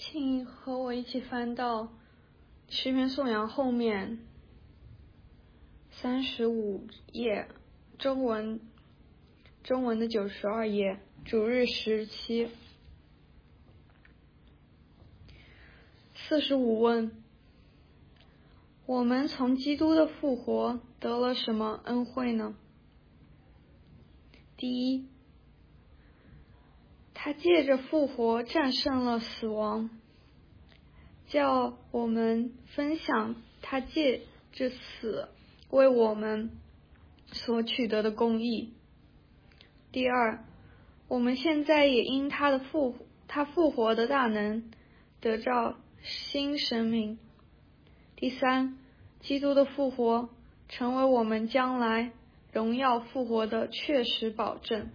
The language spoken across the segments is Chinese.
请和我一起翻到诗篇颂扬后面35页，中文的92页，主日17。45问：我们从基督的复活得了什么恩惠呢？第一，他借着复活战胜了死亡，叫我们分享他借着死为我们所取得的公义。第二，我们现在也因他复活的大能得到新生命。第三，基督的复活成为我们将来荣耀复活的确实保证。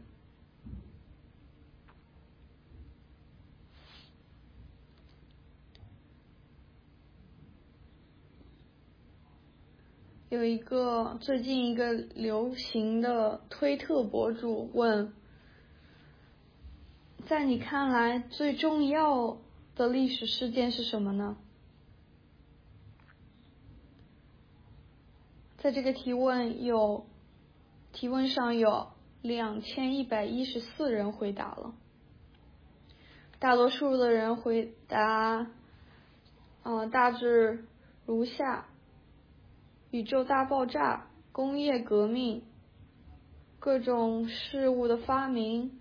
有最近一个流行的推特博主问，在你看来最重要的历史事件是什么呢？在这个提问上有2114人回答了，大多数的人回答大致如下：宇宙大爆炸、工业革命、各种事物的发明，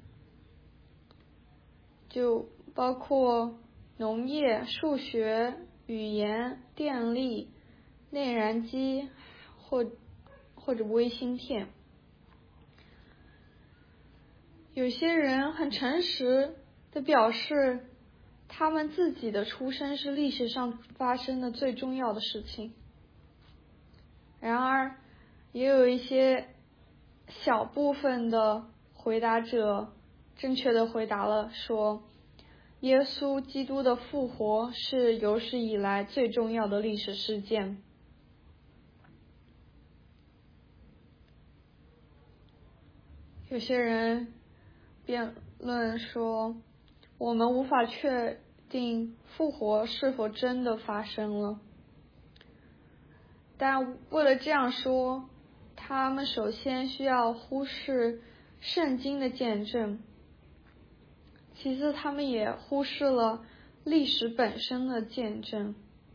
就包括农业、数学、语言、电力、内燃机或者微芯片。有些人很诚实地表示，他们自己的出生是历史上发生的最重要的事情。然而，也有一些小部分的回答者正确地回答了，说耶稣基督的复活是有史以来最重要的历史事件。有些人辩论说，我们无法确定复活是否真的发生了，但为了这样说，他们首先需要忽视圣经的见证，其次他们也忽视了历史本身的见证。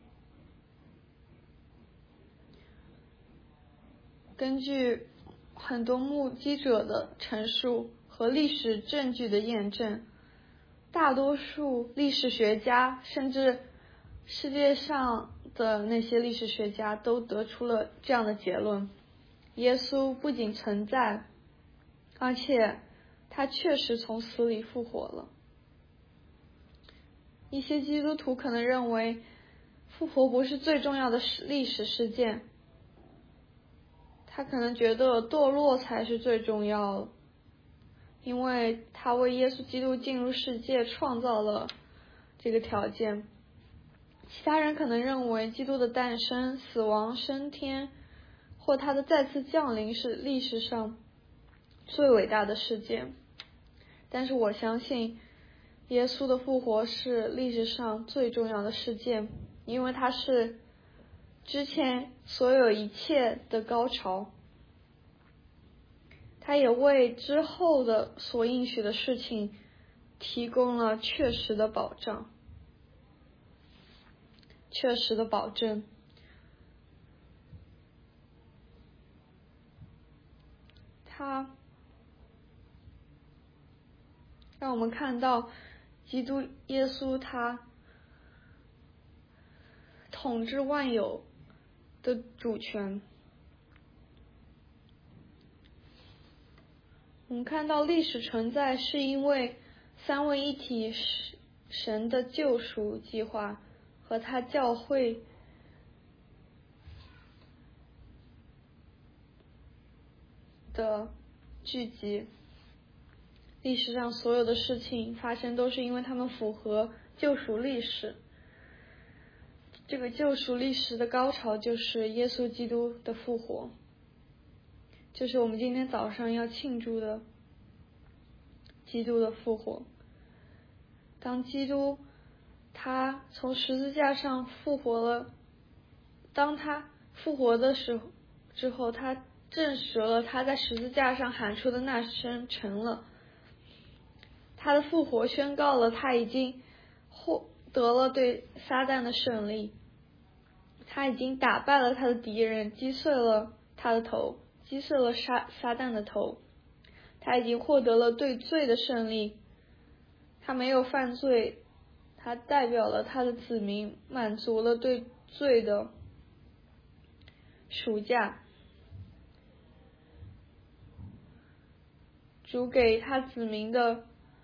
根据很多目击者的陈述和历史证据的验证，大多数历史学家甚至世界上的那些历史学家都得出了这样的结论：耶稣不仅存在，而且他确实从死里复活了。一些基督徒可能认为复活不是最重要的历史事件，他可能觉得堕落才是最重要的，因为他为耶稣基督进入世界创造了这个条件。其他人可能认为基督的诞生、死亡、升天或他的再次降临是历史上最伟大的事件。但是我相信耶稣的复活是历史上最重要的事件，因为它是之前所有一切的高潮，它也为之后的所应许的事情提供了确实的保证。它让我们看到基督耶稣他统治万有的主权。我们看到历史存在是因为三位一体神的救赎计划和他教会的聚集。历史上所有的事情发生都是因为他们符合救赎历史。这个救赎历史的高潮就是耶稣基督的复活，就是我们今天早上要庆祝的基督的复活。当基督他从十字架上复活了。当他复活的之后，他证实了他在十字架上喊出的那声成了。他的复活宣告了他已经获得了对撒旦的胜利，他已经打败了他的敌人，击碎了他的头，击碎了撒旦的头。他已经获得了对罪的胜利，他没有犯罪，他代表了他的子民，满足了对罪的赎价。主给他子民的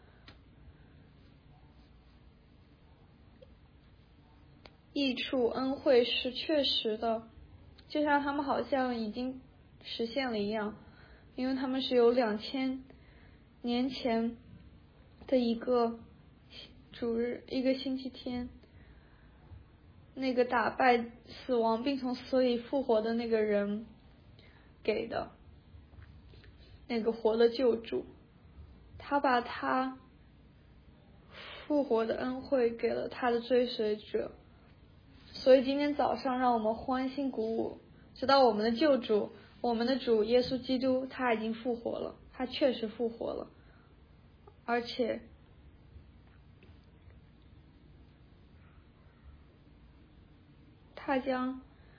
益处恩惠是确实的，就像他们好像已经实现了一样，因为他们是有2000年前的一个主日，一个星期天，那个打败死亡并从死里复活的那个人给的那个活的救主，他把他复活的恩惠给了他的追随者。所以今天早上让我们欢欣鼓舞，知道我们的救主，我们的主耶稣基督他已经复活了，他确实复活了，而且他将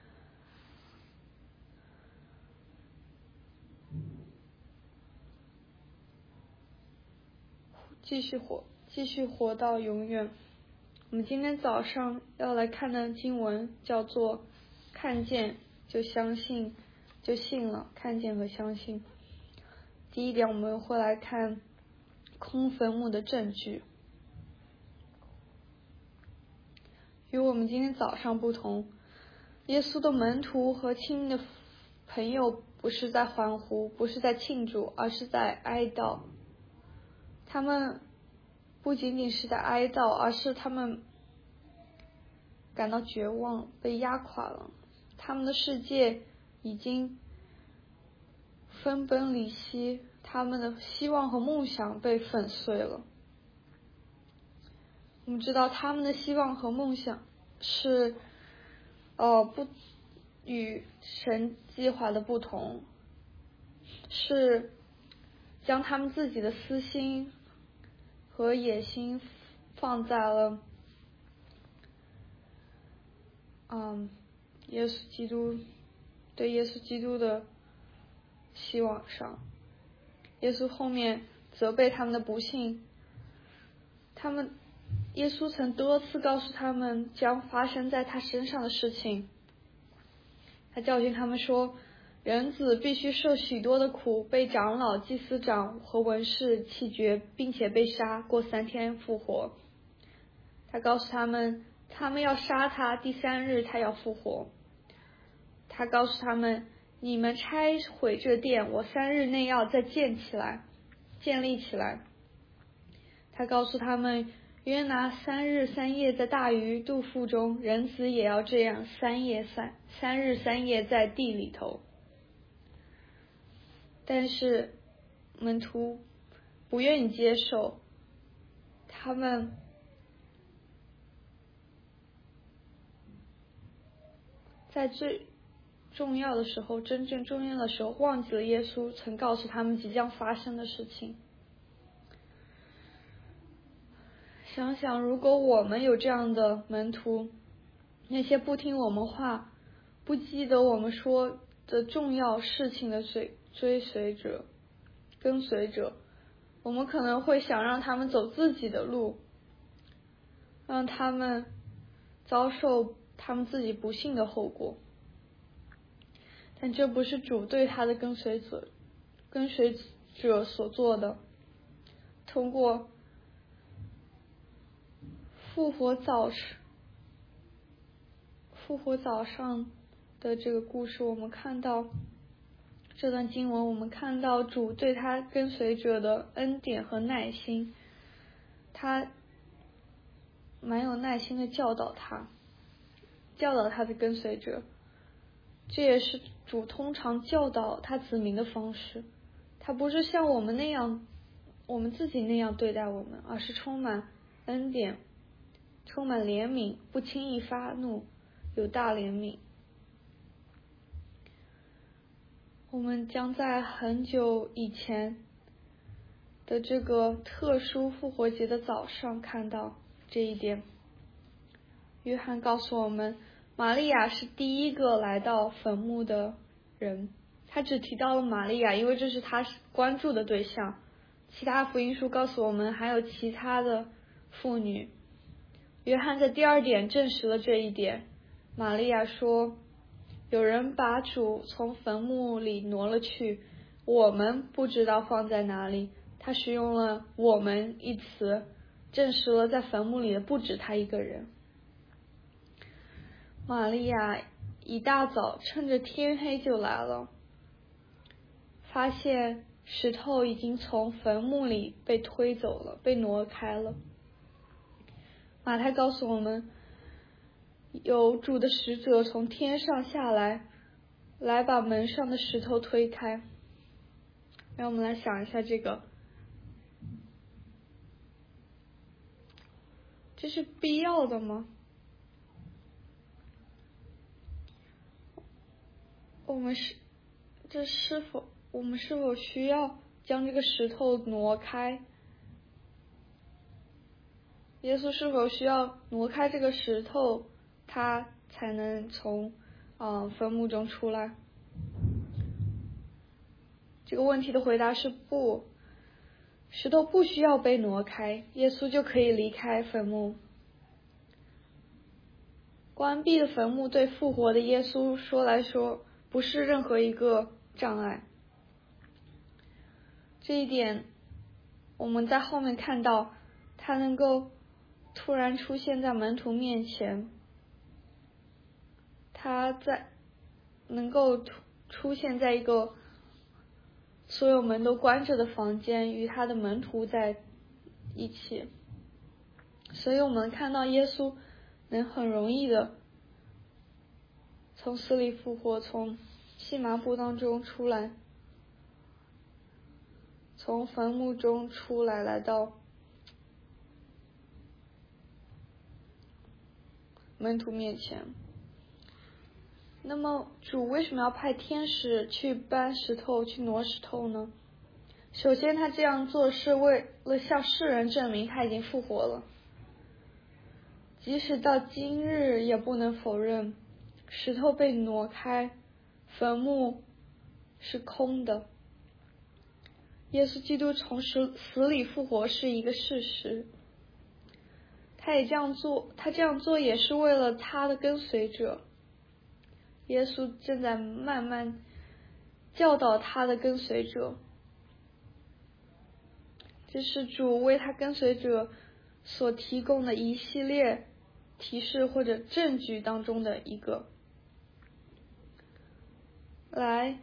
继续活到永远。我们今天早上要来看的经文叫做看见就相信就信了，看见和相信。第一点，我们会来看空坟墓的证据。与我们今天早上不同，耶稣的门徒和亲密的朋友不是在欢呼，不是在庆祝，而是在哀悼。他们不仅仅是在哀悼，而是他们感到绝望，被压垮了。他们的世界已经分崩离析，他们的希望和梦想被粉碎了。我们知道他们的希望和梦想是不与神计划的不同，是将他们自己的私心和野心放在了耶稣基督的希望上。耶稣后面责备他们的不幸，耶稣曾多次告诉他们将发生在他身上的事情。他教训他们说，人子必须受许多的苦，被长老、祭司长和文士弃绝，并且被杀，过3天复活。他告诉他们要杀他，第3日他要复活。他告诉他们，你们拆毁这殿，我3日内要再建立起来。他告诉他们，约拿3日3夜在大鱼肚腹中，人子也要这样3日3夜在地里头。但是门徒不愿意接受，他们在最重要的时候，真正重要的时候，忘记了耶稣曾告诉他们即将发生的事情。想想，如果我们有这样的门徒，那些不听我们话、不记得我们说的重要事情的追随者、跟随者，我们可能会想让他们走自己的路，让他们遭受他们自己不幸的后果。但这不是主对他的跟随者所做的。通过复活早上的这个故事，我们看到这段经文，我们看到主对他跟随者的恩典和耐心，他蛮有耐心的教导他的跟随者。这也是主通常教导他子民的方式，他不是像我们自己那样对待我们，而是充满恩典充满怜悯，不轻易发怒，有大怜悯。我们将在很久以前的这个特殊复活节的早上看到这一点。约翰告诉我们，玛利亚是第一个来到坟墓的人，他只提到了玛利亚，因为这是他关注的对象。其他福音书告诉我们还有其他的妇女。约翰在第二点证实了这一点。玛利亚说，有人把主从坟墓里挪了去，我们不知道放在哪里。他使用了我们一词，证实了在坟墓里的不止他一个人。玛利亚一大早趁着天黑就来了，发现石头已经从坟墓里被推走了，被挪开了。马太告诉我们，有主的使者从天上下来，来把门上的石头推开。让我们来想一下这个，这是必要的吗？我们是否需要将这个石头挪开？耶稣是否需要挪开这个石头，他才能从坟墓中出来？这个问题的回答是不，石头不需要被挪开，耶稣就可以离开坟墓。关闭的坟墓对复活的耶稣说不是任何一个障碍。这一点我们在后面看到，他能够突然出现在门徒面前，他能够出现在一个所有门都关着的房间，与他的门徒在一起。所以我们看到耶稣能很容易的从死里复活，从细麻布当中出来，从坟墓中出来，来到门徒面前。那么主为什么要派天使去搬石头，去挪石头呢？首先他这样做是为了向世人证明他已经复活了。即使到今日也不能否认，石头被挪开，坟墓是空的。耶稣基督从死里复活是一个事实。他这样做也是为了他的跟随者。耶稣正在慢慢教导他的跟随者，这是主为他跟随者所提供的一系列提示或者证据当中的一个，来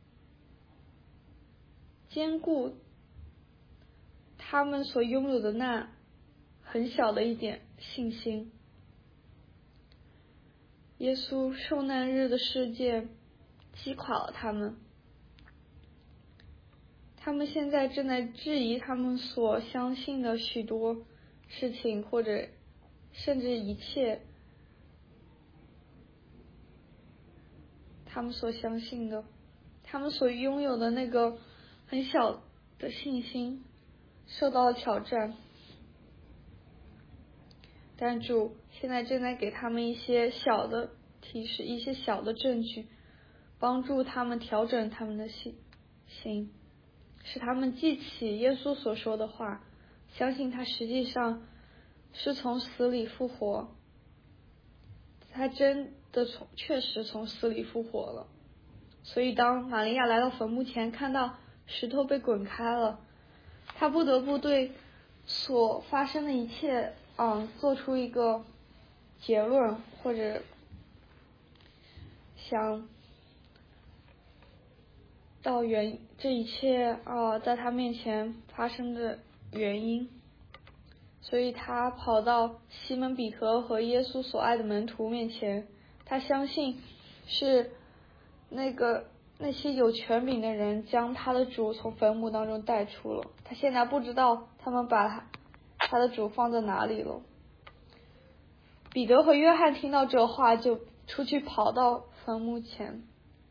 兼顾他们所拥有的那很小的一点信心。耶稣受难日的事件击垮了他们，他们现在正在质疑他们所相信的许多事情，或者甚至一切他们所相信的，他们所拥有的那个很小的信心受到了挑战。但主现在正在给他们一些小的提示，一些小的证据，帮助他们调整他们的心，使他们记起耶稣所说的话，相信他实际上是从死里复活，他真的确实从死里复活了。所以当玛利亚来到坟墓前，看到石头被滚开了，他不得不对所发生的一切做出一个结论，或者想到这一切在他面前发生的原因。所以他跑到西门彼得和耶稣所爱的门徒面前，他相信是那些有权柄的人将他的主从坟墓当中带出了，他现在不知道他们把他的主放在哪里了。 彼得和约翰听到这话，就出去跑到坟墓前。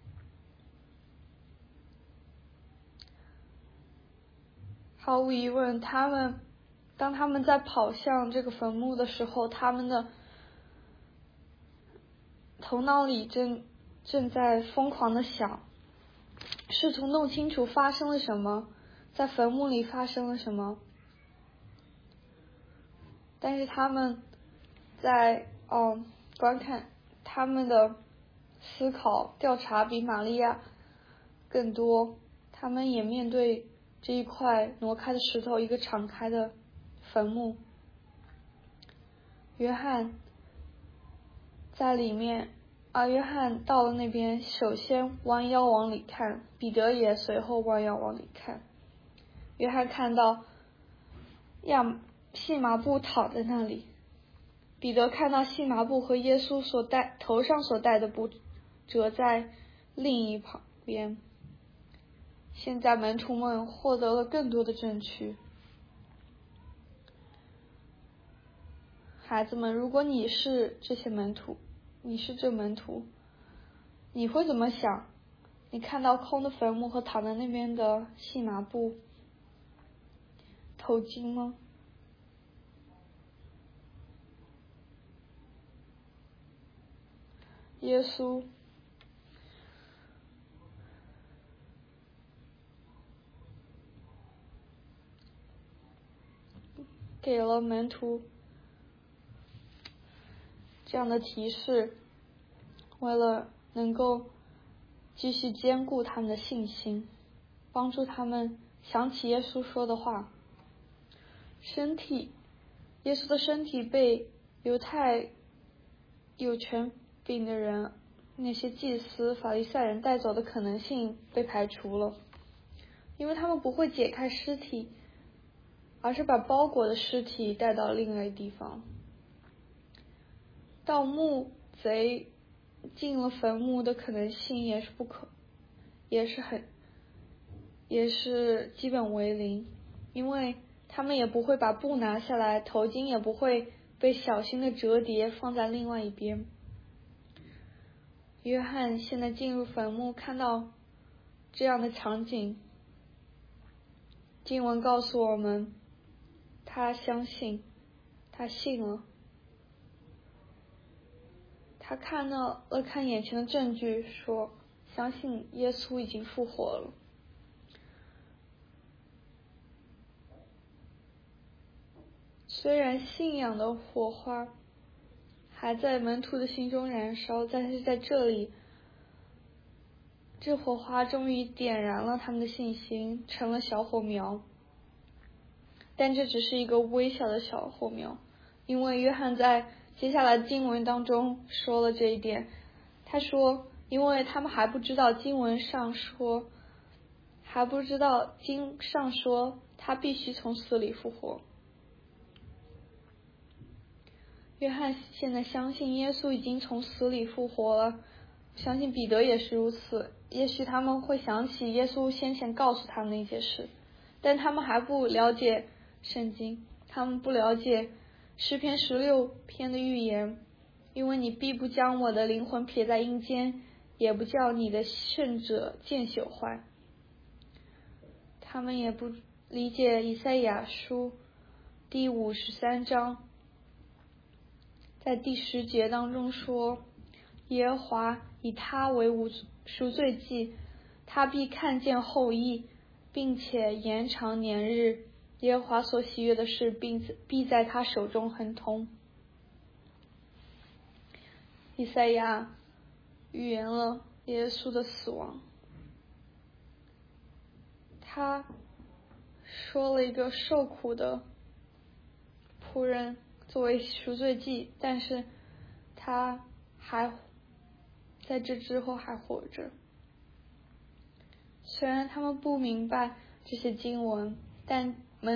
毫无疑问，当他们在跑向这个坟墓的时候，他们的头脑里正在疯狂的想，试图弄清楚发生了什么，在坟墓里发生了什么。但是他们在观看，他们的思考调查比玛利亚更多，他们也面对这一块挪开的石头，一个敞开的坟墓。约翰在里面约翰到了那边，首先弯腰往里看，彼得也随后弯腰往里看。约翰看到细麻布躺在那里，彼得看到细麻布和耶稣头上所戴的布折在另一旁边。现在门徒们获得了更多的证据。孩子们，如果你是这门徒，你会怎么想？你看到空的坟墓和躺在那边的细麻布头巾吗？耶稣给了门徒这样的提示，为了能够继续坚固他们的信心，帮助他们想起耶稣说的话。耶稣的身体被犹太有权柄的人，那些祭司、法利赛人带走的可能性被排除了，因为他们不会解开尸体，而是把包裹的尸体带到另外地方。盗墓贼进了坟墓的可能性也是基本为零，因为他们也不会把布拿下来，头巾也不会被小心的折叠放在另外一边。约翰现在进入坟墓，看到这样的场景，经文告诉我们，他相信，他信了，他看眼前的证据，说相信耶稣已经复活了。虽然信仰的火花还在门徒的心中燃烧，但是在这里，这火花终于点燃了他们的信心，成了小火苗。但这只是一个微小的小火苗，因为约翰在接下来的经文当中说了这一点。他说，因为他们还不知道经上说他必须从死里复活。约翰现在相信耶稣已经从死里复活了，相信彼得也是如此。也许他们会想起耶稣先前告诉他们的一些事，但他们还不了解圣经，他们不了解诗篇16篇的预言，因为你必不将我的灵魂撇在阴间，也不叫你的圣者见朽坏。他们也不理解以赛亚书第53章在第10节当中说，耶和华以他为赎罪祭，他必看见后裔，并且延长年日，耶和华所喜悦的事必在他手中亨通。以赛亚预言了耶稣的死亡，他说了一个受苦的仆人作为赎罪祭，但是他还在这之后还活着。虽然他们不明白这些经文，但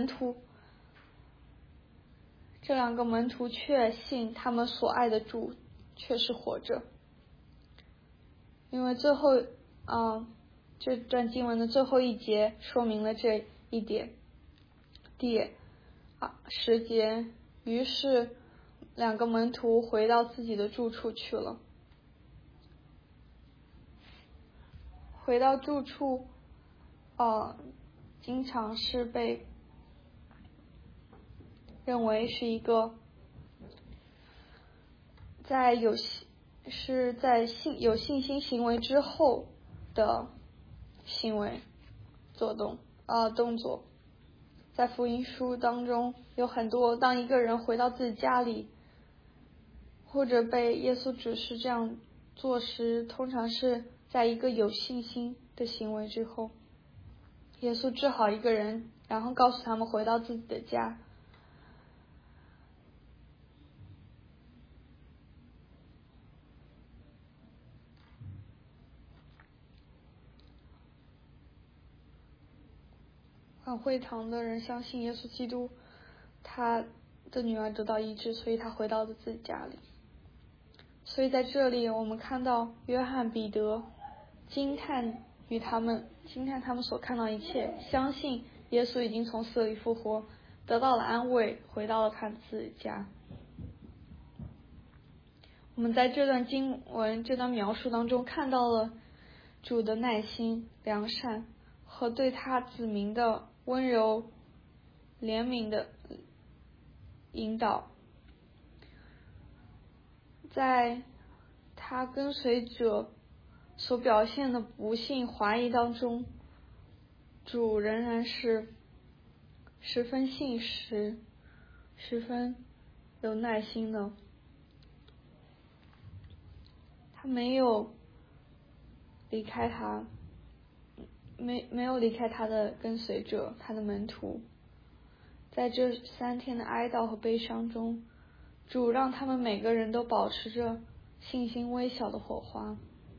这两个门徒确信他们所爱的主确实活着。因为这段经文的最后一节说明了这一点。第10节，于是两个门徒回到自己的住处去了。回到住处，经常是被认为是一个有信心行为之后的行为动作。在福音书当中有很多，当一个人回到自己家里，或者被耶稣指示这样做时，通常是在一个有信心的行为之后。耶稣治好一个人，然后告诉他们回到自己的家。会堂的人相信耶稣基督，他的女儿得到医治，所以他回到了自己家里。所以在这里我们看到约翰、彼得惊叹他们所看到一切，相信耶稣已经从死里复活，得到了安慰，回到了他自己家。我们在这段经文这段描述当中看到了主的耐心、良善和对他子民的温柔、怜悯的引导。在他跟随者所表现的不幸、怀疑当中，主仍然是十分信实、十分有耐心的。他没有离开他，没有离开他的跟随者，他的门徒。在这3天的哀悼和悲伤中，主让他们每个人都保持着信心微小的火花。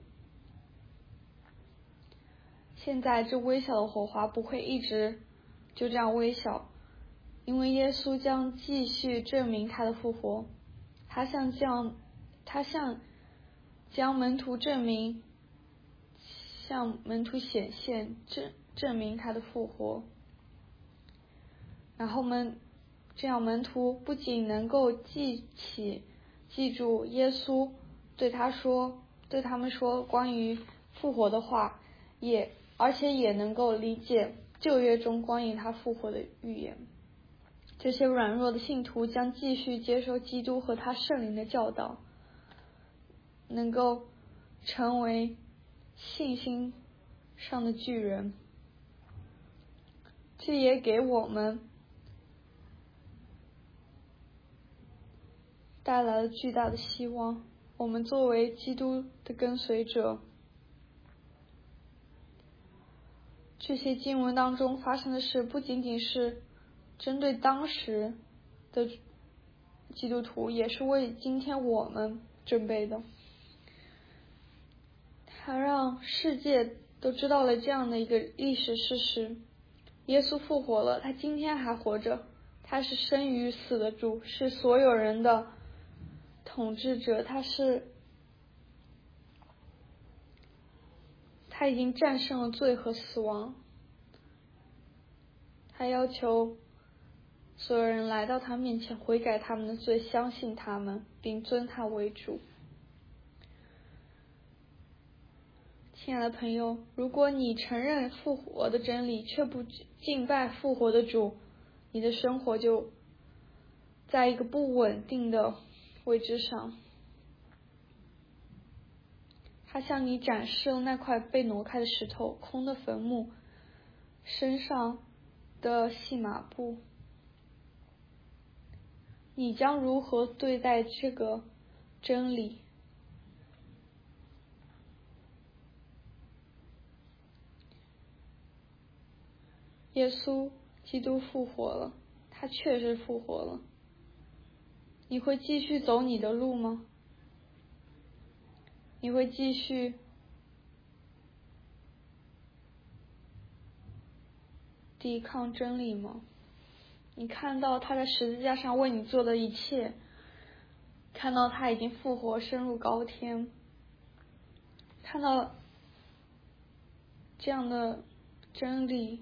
现在这微小的火花不会一直就这样微小，因为耶稣将继续证明他的复活。他向将门徒证明，向门徒显现，证明他的复活。然后这样门徒不仅能够记住耶稣对他们说关于复活的话，而且也能够理解旧约中关于他复活的预言。这些软弱的信徒将继续接受基督和他圣灵的教导，能够成为信心上的巨人。这也给我们带来了巨大的希望。我们作为基督的跟随者，这些经文当中发生的事不仅仅是针对当时的基督徒，也是为今天我们准备的。它让世界都知道了这样的一个历史事实：耶稣复活了，他今天还活着，他是生与死的主，是所有人的统治者，他已经战胜了罪和死亡。他要求所有人来到他面前，悔改他们的罪，相信他们，并尊他为主。亲爱的朋友，如果你承认复活的真理，却不敬拜复活的主，你的生活就在一个不稳定的位置上。他向你展示了那块被挪开的石头，空的坟墓，身上的细麻布。你将如何对待这个真理？耶稣基督复活了，他确实复活了。你会继续走你的路吗？你会继续抵抗真理吗？你看到他在十字架上为你做的一切，看到他已经复活升入高天，看到这样的真理，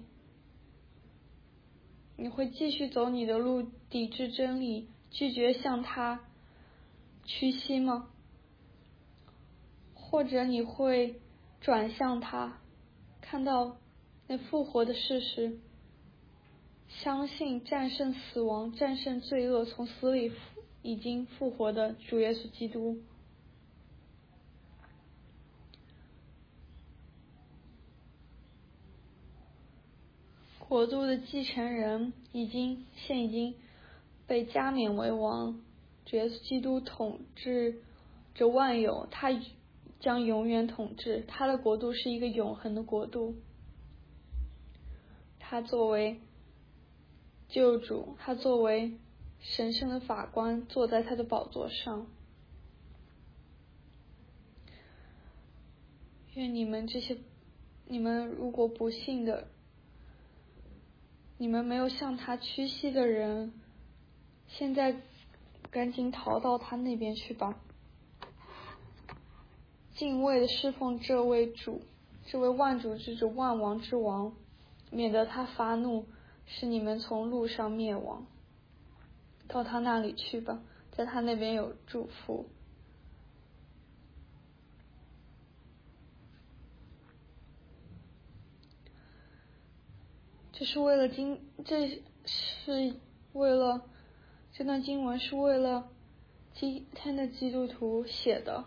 你会继续走你的路，抵制真理，拒绝向他屈膝吗？或者你会转向他，看到那复活的事实，相信战胜死亡、战胜罪恶、从死里已经复活的主耶稣基督。国度的继承人现已经被加冕为王，主耶稣基督统治着万有，他将永远统治，他的国度是一个永恒的国度。他作为救主，他作为神圣的法官，坐在他的宝座上。愿你们如果不信的，你们没有向他屈膝的人，现在赶紧逃到他那边去吧，敬畏的侍奉这位主，这位万主之主、万王之王，免得他发怒，使你们从路上灭亡。到他那里去吧，在他那边有祝福。这段经文是为了今天的基督徒写的。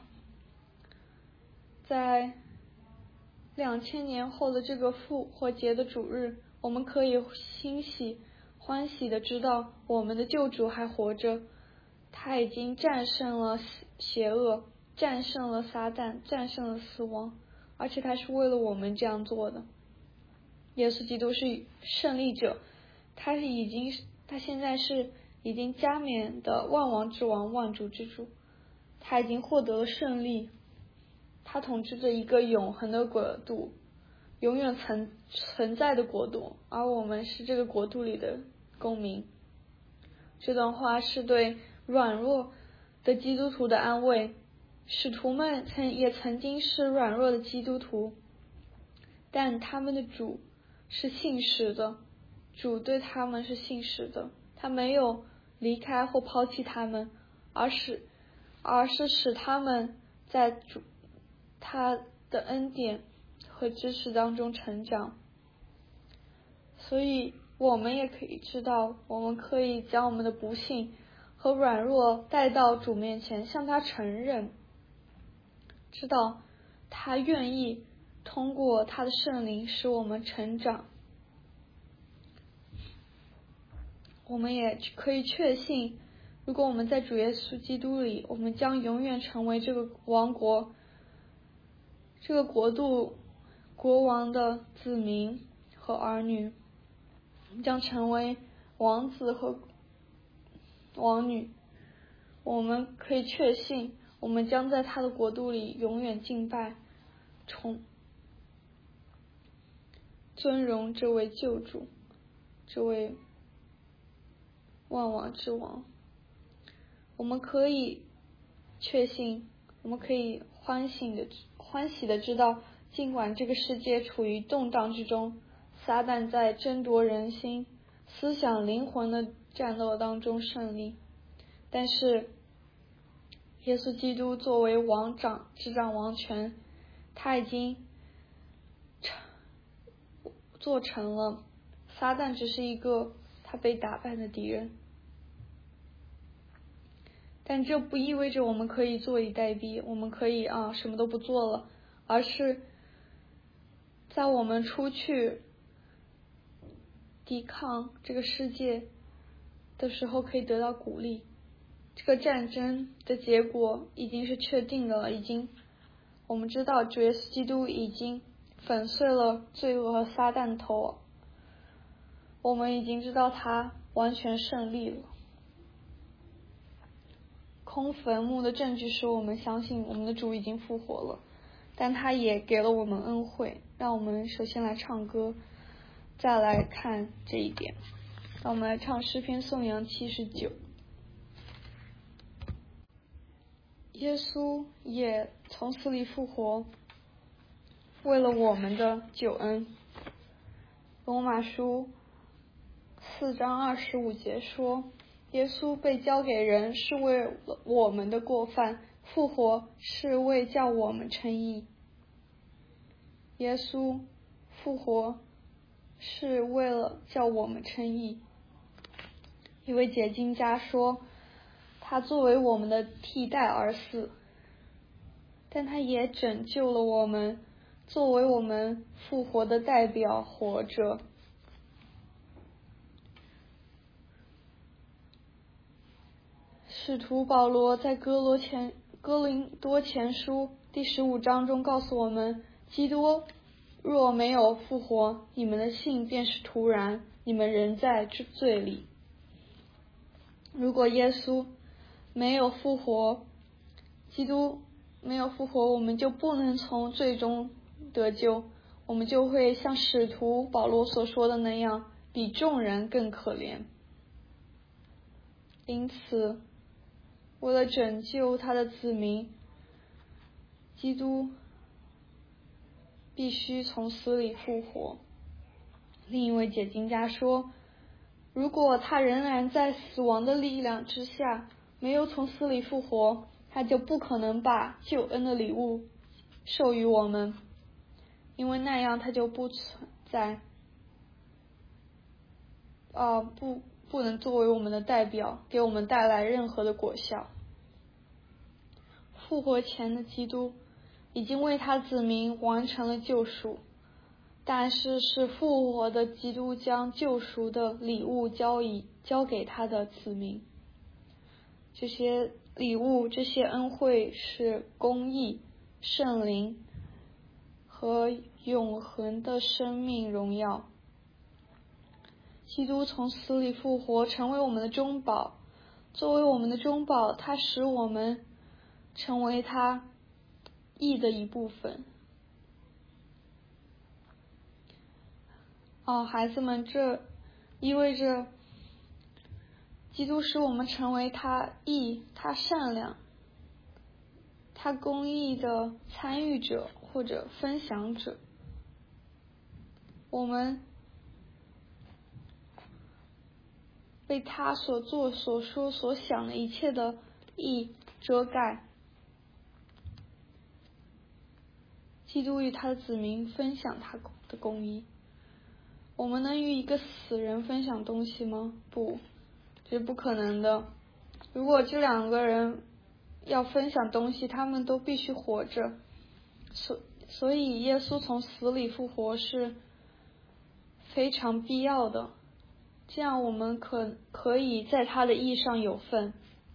在2000年后的这个复活节的主日，我们可以欢喜的知道我们的救主还活着，他已经战胜了邪恶，战胜了撒旦，战胜了死亡，而且他是为了我们这样做的。耶稣基督是胜利者，他现在是已经加冕的万王之王、万主之主，他已经获得了胜利，他统治着一个永恒的国度，永远存在的国度，而我们是这个国度里的公民。这段话是对软弱的基督徒的安慰，使徒们也曾经是软弱的基督徒，但他们的主是信实的，主对他们是信实的，他没有离开或抛弃他们，而是使他们在他的恩典和知识当中成长。所以我们也可以知道，我们可以将我们的不幸和软弱带到主面前，向他承认，知道他愿意通过他的圣灵使我们成长。我们也可以确信，如果我们在主耶稣基督里，我们将永远成为这个王国、这个国度国王的子民和儿女，将成为王子和王女。我们可以确信，我们将在他的国度里永远敬拜、尊荣这位救主，这位万王之王。我们可以确信，我们可以欢喜的知道，尽管这个世界处于动荡之中，撒旦在争夺人心、思想、灵魂的战斗当中胜利，但是耶稣基督作为执掌王权，他已经做成了，撒旦只是一个他被打败的敌人。但这不意味着我们可以坐以待毙，我们可以什么都不做了，而是在我们出去抵抗这个世界的时候可以得到鼓励。这个战争的结果已经是确定的了，我们知道主耶稣基督已经粉碎了罪恶和撒旦的头，我们已经知道他完全胜利了。空坟墓的证据使我们相信我们的主已经复活了，但他也给了我们恩惠。让我们首先来唱歌，再来看这一点。让我们来唱诗篇颂扬79。耶稣也从死里复活，为了我们的救恩。罗马书4章25节说， 耶稣被交给人是为了我们的过犯，复活是为叫我们称义。耶稣复活是为了叫我们称义。一位解经家说，他作为我们的替代而死，但他也拯救了我们，作为我们复活的代表活着。使徒保罗在哥林多前书第15章中告诉我们，基督若没有复活，你们的信便是徒然，你们仍在罪里。如果耶稣没有复活，基督没有复活，我们就不能从罪中得救，我们就会像使徒保罗所说的那样，比众人更可怜。因此为了拯救他的子民，基督必须从死里复活。另一位解经家说，如果他仍然在死亡的力量之下，没有从死里复活，他就不可能把救恩的礼物授予我们，因为那样他就不存在，不能作为我们的代表，给我们带来任何的果效。复活前的基督已经为他子民完成了救赎，但是复活的基督将救赎的礼物交给他的子民。这些礼物，这些恩惠是公义、圣灵和永恒的生命荣耀。基督从死里复活，成为我们的中保。作为我们的中保，他使我们成为他义的一部分。孩子们，这意味着基督使我们成为他义、他善良、他公义的参与者或者分享者。我们被他所做、所说、所想的一切的义遮盖。基督与他的子民分享他的公义。我们能与一个死人分享东西吗？不，这是不可能的。如果这两个人要分享东西，他们都必须活着。所以耶稣从死里复活是非常必要的，这样我们可以在他的义上有份。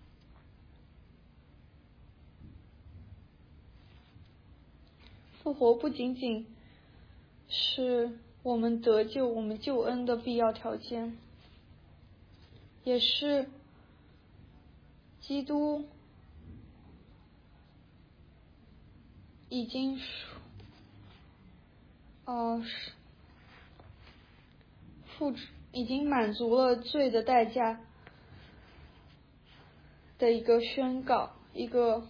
复活不仅仅是我们得救、我们救恩的必要条件，也是基督已经已经满足了罪的代价的一个宣告，一个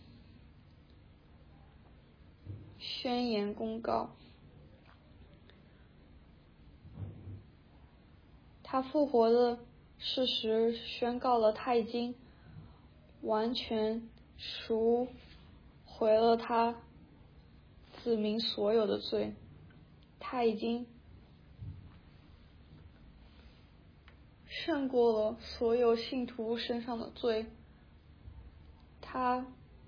宣言公告。他复活的事实宣告了他已经完全赎回了他子民所有的罪，他已经胜过了所有信徒身上的罪，他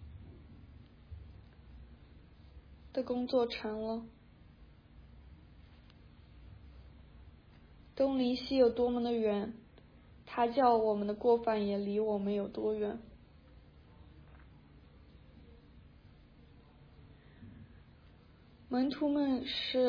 的工作成了。东离西有多么的远，他叫我们的过犯也离我们有多远。门徒们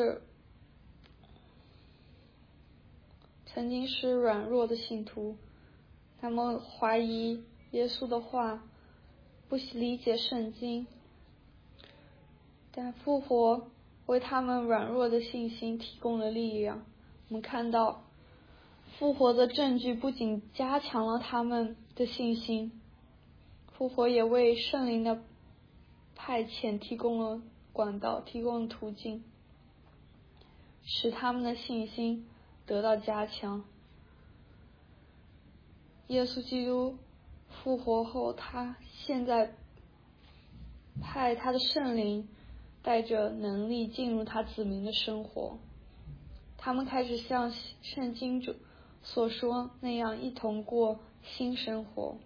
曾经是软弱的信徒，他们怀疑耶稣的话，不理解圣经，但复活为他们软弱的信心提供了力量。我们看到复活的证据不仅加强了他们的信心，复活也为圣灵的派遣提供了管道，提供了途径，使他们的信心得到加强。 耶稣基督复活后，他现在派他的圣灵带着能力进入他子民的生活，他们开始像圣经主所说那样一同过新生活。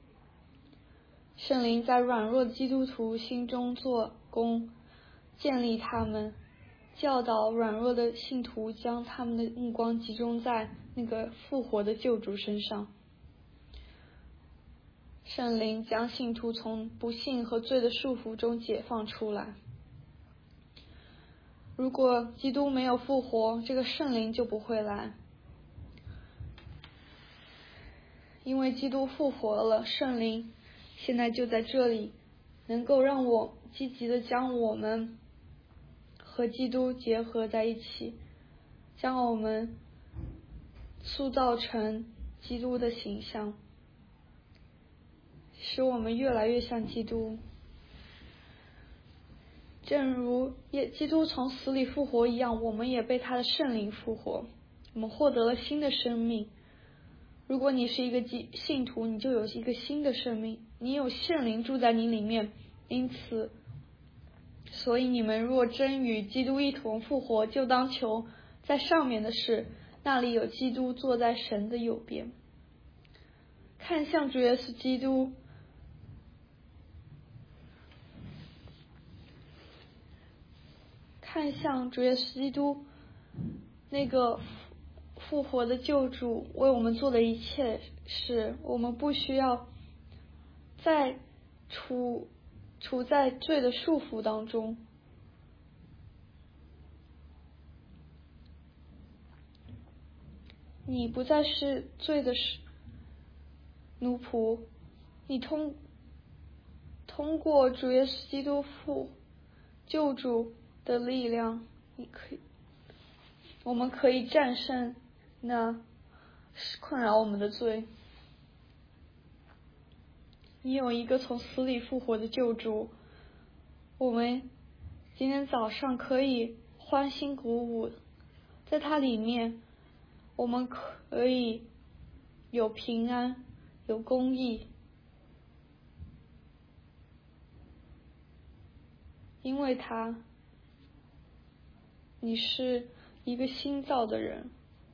圣灵在软弱的基督徒心中做工，建立他们，教导软弱的信徒将他们的目光集中在那个复活的救主身上。圣灵将信徒从不幸和罪的束缚中解放出来。如果基督没有复活，这个圣灵就不会来。因为基督复活了，圣灵现在就在这里，能够让我积极的将我们和基督结合在一起，将我们塑造成基督的形象，使我们越来越像基督。正如基督从死里复活一样，我们也被他的圣灵复活，我们获得了新的生命。如果你是一个信徒，你就有一个新的生命，你有圣灵住在你里面，所以你们若真与基督一同复活，就当求在上面的事，那里有基督坐在神的右边。看向主耶稣基督，看向主耶稣基督，那个复活的救主为我们做的一切事，我们不需要再处在罪的束缚当中。你不再是罪的奴仆，你通过主耶稣基督救主的力量，我们可以战胜那困扰我们的罪。你有一个从死里复活的救主，我们今天早上可以欢欣鼓舞，在他里面我们可以有平安，有公义，因为他，你是一个新造的人，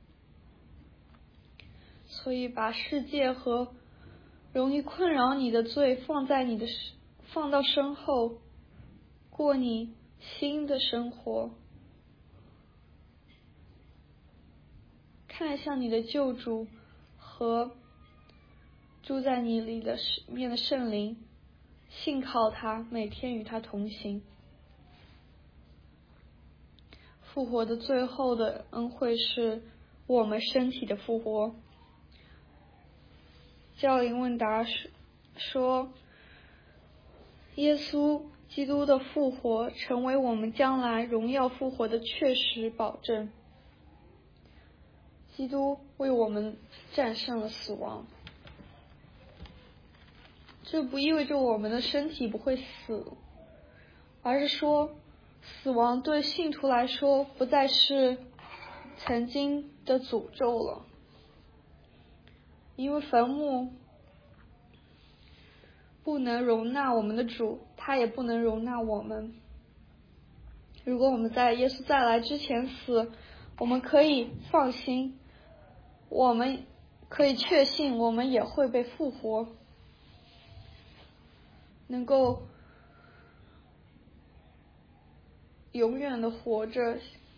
所以把世界和容易困扰你的罪放到身后，过你新的生活，看向你的救主和住在你里面的圣灵，信靠他，每天与他同行。复活的最后的恩惠是我们身体的复活。教灵问答说，耶稣基督的复活成为我们将来荣耀复活的确实保证。基督为我们战胜了死亡，这不意味着我们的身体不会死，而是说死亡对信徒来说不再是曾经的诅咒了。因为坟墓不能容纳我们的主，他也不能容纳我们。如果我们在耶稣再来之前死，我们可以放心，我们可以确信我们也会被复活，能够永远的活着。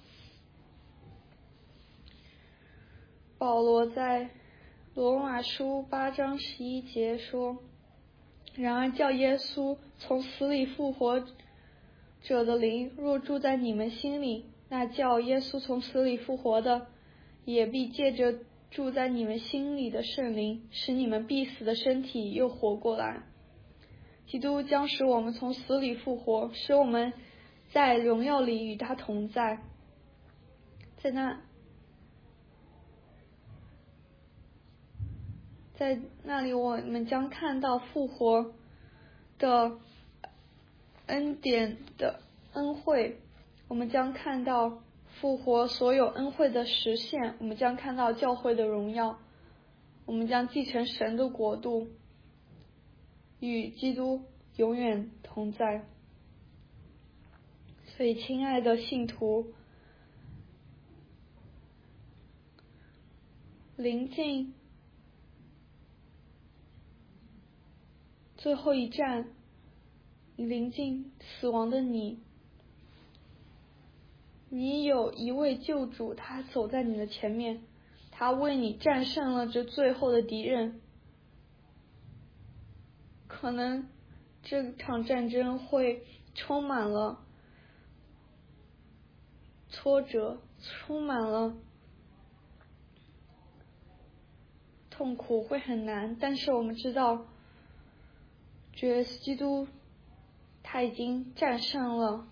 保罗在罗马书8章11节说，然而叫耶稣从死里复活者的灵若住在你们心里，那叫耶稣从死里复活的，也必借着住在你们心里的圣灵，使你们必死的身体又活过来。基督将使我们从死里复活，使我们在荣耀里与他同在。在那里我们将看到复活的恩典的恩惠，我们将看到复活所有恩惠的实现，我们将看到教会的荣耀。 我们将继承神的国度，与基督永远同在。所以，亲爱的信徒，临近最后一站，临近死亡的你有一位救主，他走在你的前面，他为你战胜了这最后的敌人。可能这场战争会充满了挫折，充满了痛苦，会很难，但是我们知道主耶稣基督他已经战胜了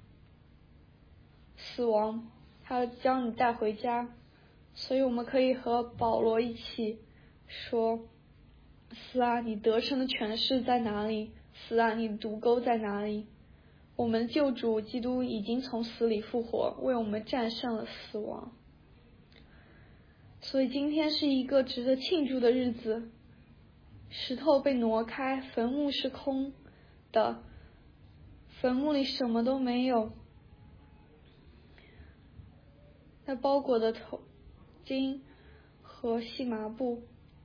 死亡，他要将你带回家。所以我们可以和保罗一起说，死啊，你得胜的权势在哪里？死啊，你的毒钩在哪里？我们救主基督已经从死里复活，为我们战胜了死亡。所以今天是一个值得庆祝的日子，石头被挪开，坟墓是空的，坟墓里什么都没有。那包裹的头巾和细麻布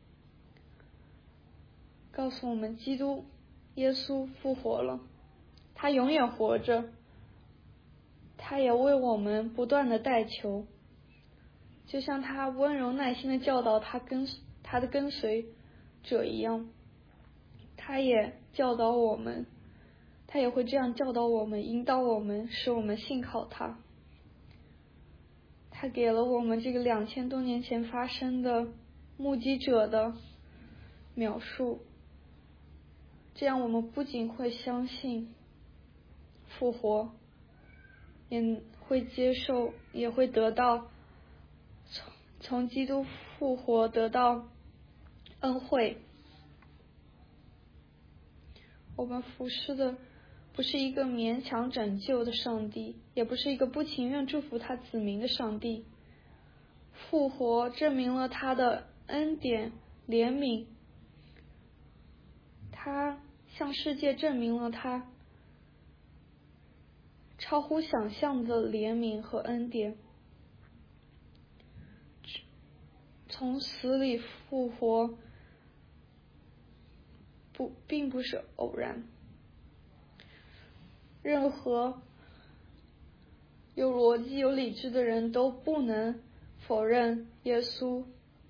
告诉我们，基督耶稣复活了，他永远活着，他也为我们不断的代求，就像他温柔耐心的教导他的跟随者一样，他也教导我们，他也会这样教导我们，引导我们，使我们信靠他。他给了我们这个2000多年前发生的目击者的描述，这样我们不仅会相信复活，也会接受，也会得到从基督复活得到恩惠。我们服侍的不是一个勉强拯救的上帝，也不是一个不情愿祝福他子民的上帝。复活证明了他的恩典怜悯，他向世界证明了他超乎想象的怜悯和恩典。从死里复活并不是偶然，任何有逻辑有理智的人都不能否认耶稣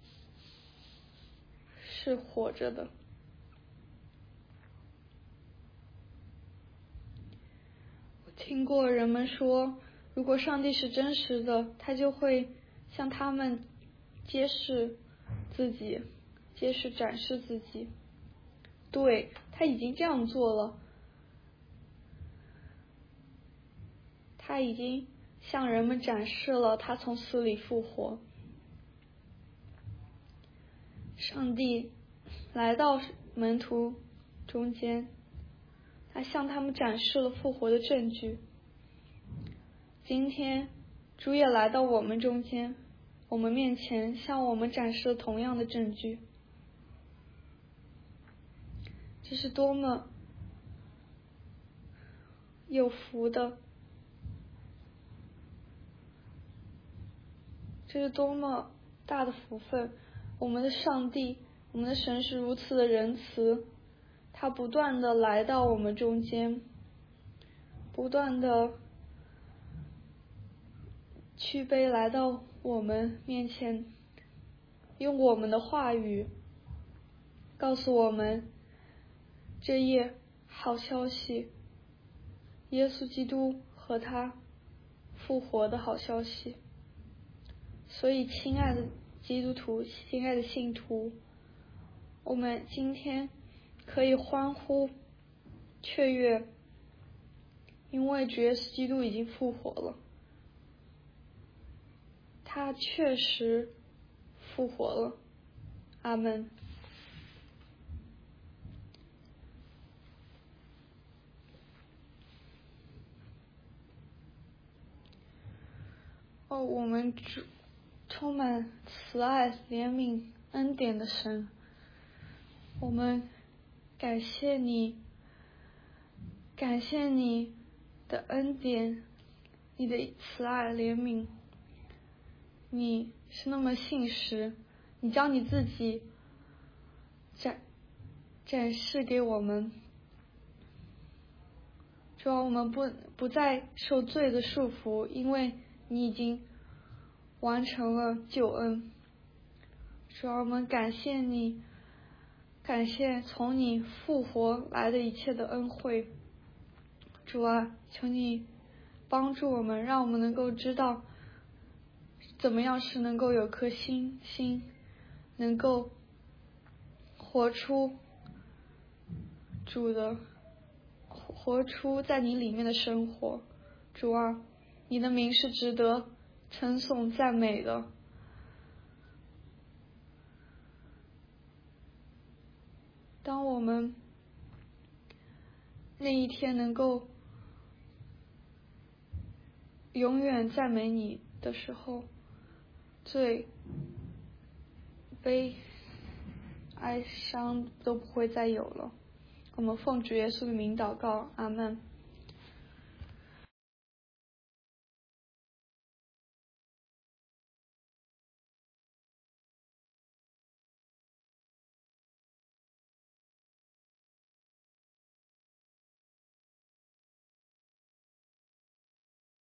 是活着的。我听过人们说，如果上帝是真实的，他就会向他们揭示自己，展示自己。对，他已经这样做了，他已经向人们展示了他从死里复活。上帝来到门徒中间，他向他们展示了复活的证据。今天主也来到我们中间，我们面前向我们展示了同样的证据。这是多么有福的，这是多么大的福分！我们的上帝，我们的神是如此的仁慈，他不断的来到我们中间，不断的屈卑来到我们面前，用我们的话语告诉我们这页好消息，耶稣基督和他复活的好消息。所以亲爱的基督徒，亲爱的信徒，我们今天可以欢呼雀跃，因为主耶稣基督已经复活了，他确实复活了。阿们。我们主充满慈爱、怜悯、 恩典的神。我们感谢你，感谢你的恩典，你的慈爱怜悯。你是那么信实，你将你自己展示给我们。主啊，我们不再受罪的束缚，因为你已经完成了救恩。主啊，我们感谢你，感谢从你复活来的一切的恩惠。主啊，求你帮助我们，让我们能够知道怎么样是能够有颗心，能够活出主的，活出在你里面的生活。主啊，你的名是值得称颂赞美的。当我们那一天能够永远赞美你的时候，最悲哀伤都不会再有了。我们奉主耶稣的名祷告，阿们。